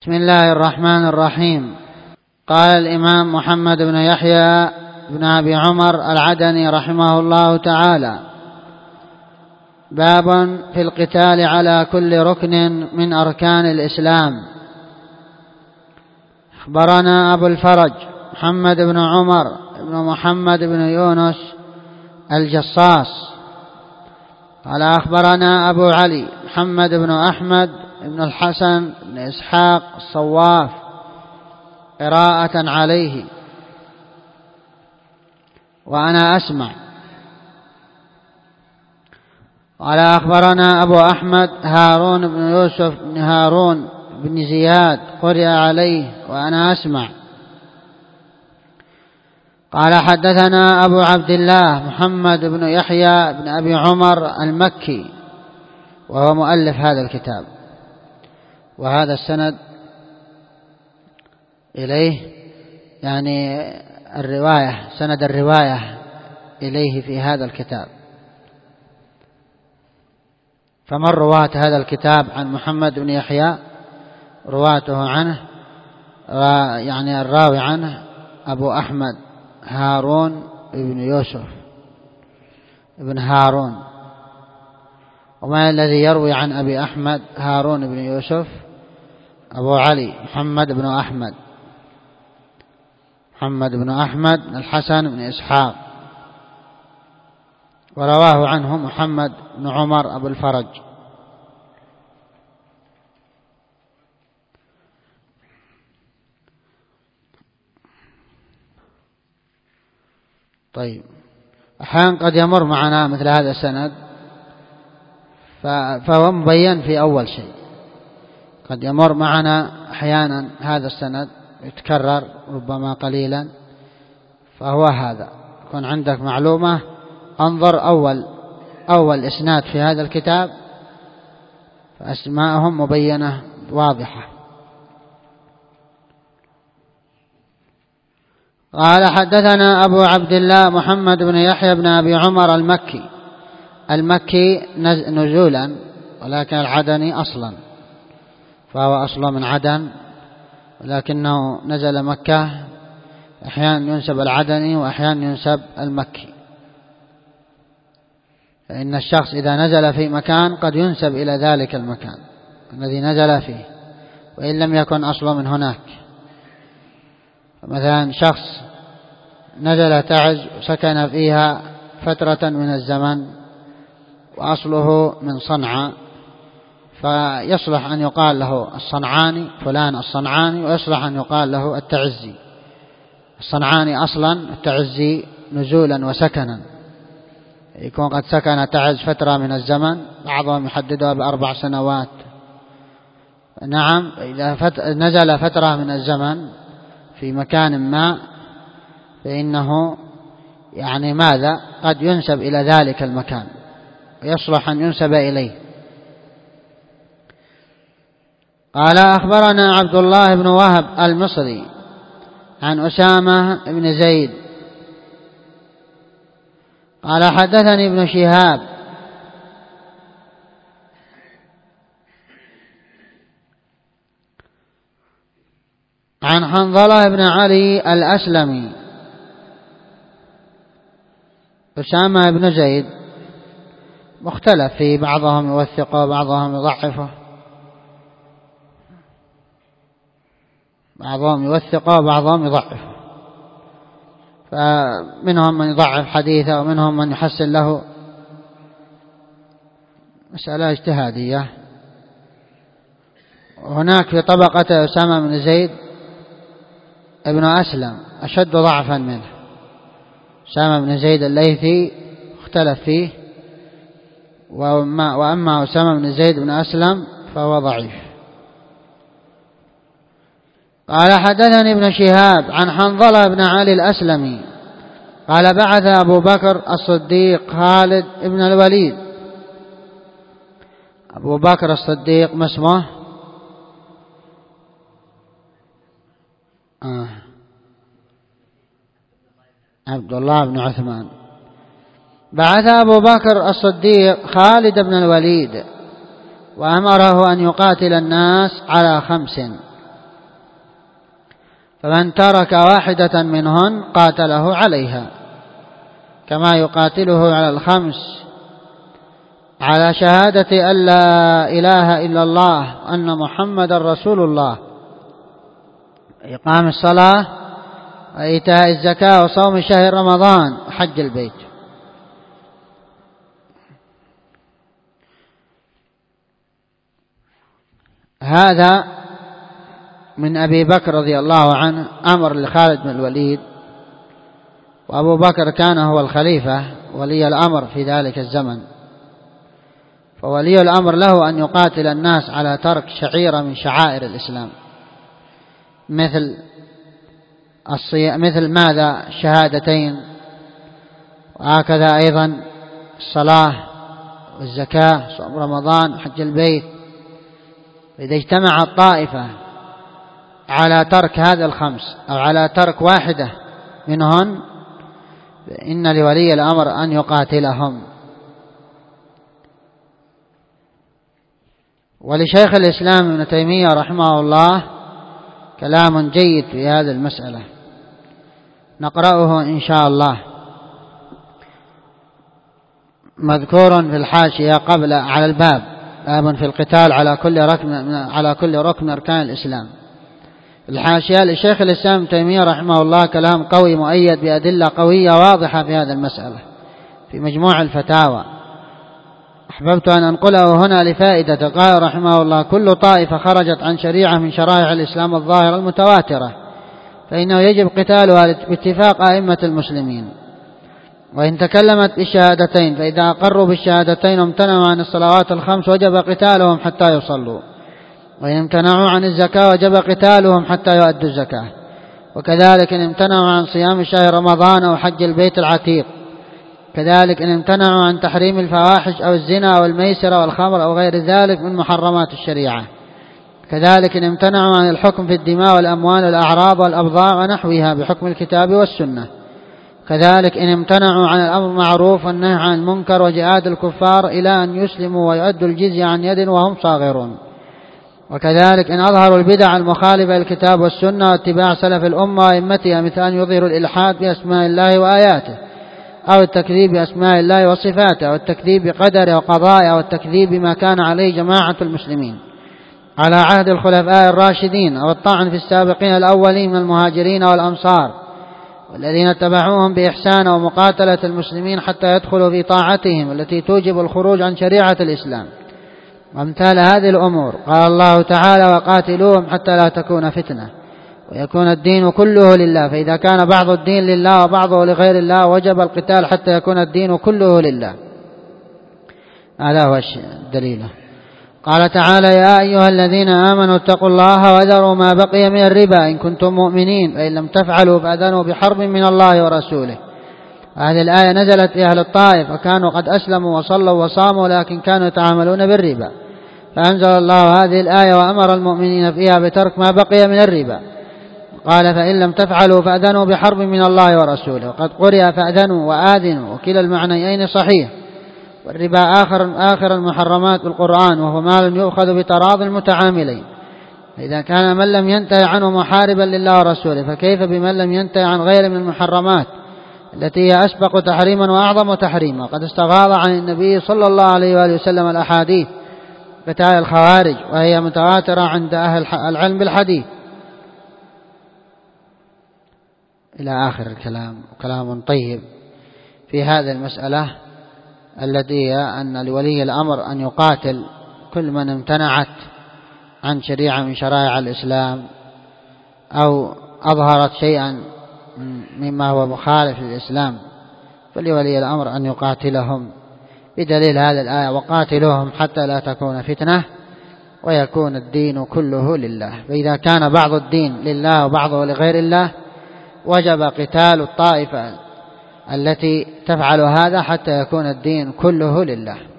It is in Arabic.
بسم الله الرحمن الرحيم. قال الإمام محمد بن يحيى بن أبي عمر العدني رحمه الله تعالى: باب في القتال على كل ركن من أركان الإسلام. أخبرنا أبو الفرج محمد بن عمر بن محمد بن يونس الجصاص قال أخبرنا أبو علي محمد بن أحمد بن الحسن بن إسحاق الصواف قراءة عليه وأنا أسمع. قال أخبرنا أبو أحمد هارون بن يوسف بن هارون بن زياد قرئ عليه وأنا أسمع. قال حدثنا أبو عبد الله محمد بن يحيى بن أبي عمر المكي وهو مؤلف هذا الكتاب، وهذا السند إليه يعني الرواية، سند الرواية إليه في هذا الكتاب. فمن رواة هذا الكتاب عن محمد بن يحيى رواته عنه يعني الراوي عنه أبو أحمد هارون بن يوسف بن هارون، وما الذي يروي عن أبي أحمد هارون بن يوسف؟ أبو علي محمد بن أحمد بن الحسن بن إسحاق، ورواه عنه محمد بن عمر أبو الفرج. طيب، أحيانا قد يمر معنا مثل هذا السند فهو مبين في أول شيء، قد يمر معنا أحيانا هذا السند يتكرر ربما قليلا، فهو هذا يكون عندك معلومة. انظر أول إسناد في هذا الكتاب فأسماءهم مبينة واضحة. قال حدثنا أبو عبد الله محمد بن يحيى بن أبي عمر المكي نزولا، ولكن العدني أصلا، فهو أصلا من عدن ولكنه نزل مكة. أحيانا ينسب العدني وأحيانا ينسب المكي، فإن الشخص إذا نزل في مكان قد ينسب إلى ذلك المكان الذي نزل فيه وإن لم يكن أصلا من هناك. مثلا شخص نزل تعز وسكن فيها فترة من الزمن وأصله من صنعاء، فيصلح أن يقال له الصنعاني، فلان الصنعاني، ويصلح أن يقال له التعزي. الصنعاني أصلا، التعزي نزولا وسكنا، يكون قد سكن تعز فترة من الزمن، بعضهم يحددها ب4 سنوات. نعم، إذا نزل فترة من الزمن في مكان ما فإنه يعني ماذا قد ينسب إلى ذلك المكان ويصلح أن ينسب إليه. قال أخبرنا عبد الله بن وهب المصري عن أسامة بن زيد قال حدثني ابن شهاب عن حنظلة بن علي الأسلمي. أسامة بن زيد مختلف فيه، بعضهم يوثقه وبعضهم يضعفه، بعضهم يوثقه وبعضهم يضعفه، فمنهم من يضعف حديثه ومنهم من يحسن له، مسألة اجتهادية. هناك في طبقة أسامة بن زيد ابن أسلم أشد ضعفا منه. أسامة بن زيد الليثي اختلف فيه، وأما أسامة بن زيد بن أسلم فهو ضعيف. قال حدثني ابن شهاب عن حنظلة بن علي الأسلمي قال بعث أبو بكر الصديق خالد بن الوليد. أبو بكر الصديق ما اسمه؟ عبد الله بن عثمان. بعث أبو بكر الصديق خالد بن الوليد وأمره أن يقاتل الناس على 5: فمن ترك واحدة منهن قاتله عليها، كما يقاتله على الخمس، على شهادة أن لا إله إلا الله وأن محمد رسول الله، إقام الصلاة وإيتاء الزكاة وصوم شهر رمضان وحج البيت. هذا من أبي بكر رضي الله عنه أمر لخالد بن الوليد، وأبو بكر كان هو الخليفة ولي الأمر في ذلك الزمن، فولي الأمر له أن يقاتل الناس على ترك شعيرة من شعائر الإسلام، مثل ماذا؟ الشهادتين، وهكذا أيضا الصلاة والزكاة صوم رمضان وحج البيت. إذا اجتمع الطائفة على ترك هذا الخمس أو على ترك واحدة منهن فإن لولي الأمر أن يقاتلهم. ولشيخ الإسلام ابن تيمية رحمه الله كلام جيد في هذه المسألة نقرأه إن شاء الله، مذكور في الحاشية قبل على الباب، باب في القتال على كل ركن أركان الإسلام. الحاشية لشيخ الإسلام ابن تيمية رحمه الله كلام قوي مؤيد بأدلة قوية واضحة في هذه المسألة في مجموع الفتاوى، أحببت أن أنقله هنا لفائدة. قال رحمه الله: كل طائفة خرجت عن شريعة من شرائع الإسلام الظاهرة المتواترة فإنه يجب قتالها باتفاق أئمة المسلمين، وإن تكلمت بالشهادتين فإذا أقروا بالشهادتين وامتنعوا عن الصلوات الخمس وجب قتالهم حتى يصلوا، وإن امتنعوا عن الزكاة وجب قتالهم حتى يؤدوا الزكاة، وكذلك إن امتنعوا عن صيام شهر رمضان أو حج البيت العتيق، كذلك إن امتنعوا عن تحريم الفواحش أو الزنا أو الميسر أو الخمر أو غير ذلك من محرمات الشريعة، كذلك إن امتنعوا عن الحكم في الدماء والأموال والأعراض والأبضاع ونحوها بحكم الكتاب والسنة، كذلك إن امتنعوا عن الأمر بالمعروف والنهي عن المنكر وجهاد الكفار إلى أن يسلموا ويؤدوا الجزية عن يد وهم صاغرون، وكذلك إن أظهروا البدع المخالفة للكتاب والسنة واتباع سلف الأمة وأئمتها، مثل أن يظهروا الإلحاد بأسماء الله وآياته أو التكذيب بأسماء الله وصفاته أو التكذيب بقدره وقضائه أو التكذيب بما كان عليه جماعة المسلمين على عهد الخلفاء الراشدين أو الطعن في السابقين الأولين من المهاجرين والأنصار والذين اتبعوهم بإحسان ومقاتلة المسلمين حتى يدخلوا في طاعتهم التي توجب الخروج عن شريعة الإسلام وامثال هذه الأمور. قال الله تعالى: وقاتلوهم حتى لا تكون فتنة ويكون الدين كله لله، فإذا كان بعض الدين لله وبعضه لغير الله وجب القتال حتى يكون الدين كله لله. هذا هو الدليل. قال تعالى: يا أيها الذين آمنوا اتقوا الله وذروا ما بقي من الربا إن كنتم مؤمنين فإن لم تفعلوا فأذنوا بحرب من الله ورسوله. هذه الآية نزلت في أهل الطائف وكانوا قد أسلموا وصلوا وصاموا لكن كانوا يتعاملون بالربا، فأنزل الله هذه الآية وأمر المؤمنين فيها بترك ما بقي من الربا، قال: فإن لم تفعلوا فأذنوا بحرب من الله ورسوله. وقد قرئ فأذنوا وآذنوا وكلا المعنيين صحيح. والربا آخر المحرمات بالقرآن، وهو مال يؤخذ بتراض المتعاملين، فإذا كان من لم ينتهي عنه محاربا لله ورسوله فكيف بمن لم ينتهي عن غير من المحرمات التي هي أسبق تحريما وأعظم تحريما. وقد استغاض عن النبي صلى الله عليه وآله وسلم الأحاديث قتال الخوارج وهي متواترة عند أهل العلم بالحديث إلى آخر الكلام. كلام طيب في هذه المسألة التي هي أن لولي الأمر أن يقاتل كل من امتنعت عن شريعة من شرائع الإسلام أو أظهرت شيئا مما هو مخالف للإسلام، فلولي الأمر أن يقاتلهم بدليل هذه الآية: وقاتلوهم حتى لا تكون فتنة ويكون الدين كله لله. فإذا كان بعض الدين لله وبعضه لغير الله وجب قتال الطائفة التي تفعل هذا حتى يكون الدين كله لله.